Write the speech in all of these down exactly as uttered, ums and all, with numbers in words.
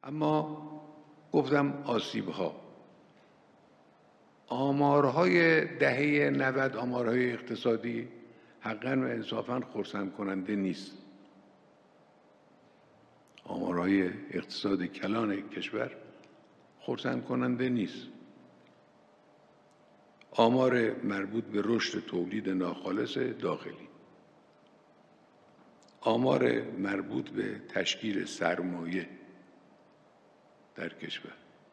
اما گفتم آسیب‌ها، آمارهای دهه نود، آمارهای اقتصادی حقاً و انصافاً خرسند کننده نیست. آمارهای اقتصاد کلان کشور خرسند کننده نیست. آمار مربوط به رشد تولید ناخالص داخلی، آمار مربوط به تشکیل سرمایه در کشور،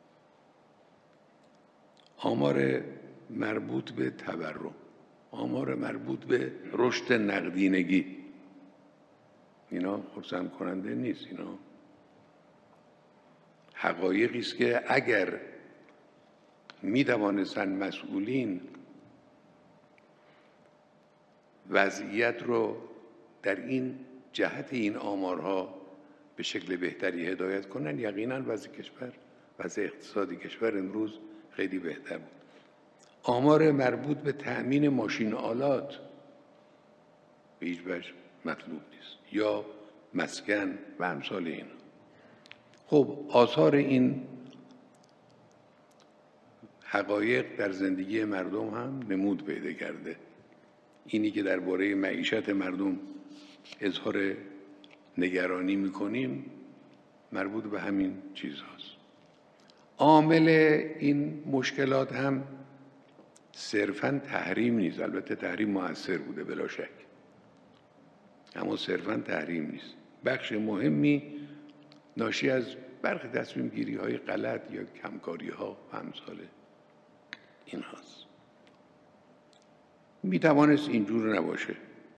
آمار مربوط به تورم، آمار مربوط به رشد نقدینگی، اینا خرسند کننده نیست. اینا حقایقی است که اگر می توانستند مسئولین وضعیت رو در این جهت این آمارها به شکل بهتری هدایت کنن، یقیناً وضع کشور، وضع اقتصادی کشور امروز خیلی بهتر بود. آمار مربوط به تأمین ماشین آلات به هیچ وجه مطلوب نیست، یا مسکن و امثال اینا. خب آثار این حقایق در زندگی مردم هم نمود پیدا کرده. اینی که درباره معیشت مردم اظهار نگرانی میکنیم مربوط به همین چیز هاست. عامل این مشکلات هم صرفاً تحریم نیست، البته تحریم مؤثر بوده بلا شک، اما صرفاً تحریم نیست. بخش مهمی ناشی از برخی تصمیم گیری های غلط یا کمکاری ها و امثال این هاست. می توانست اینجور نباشه.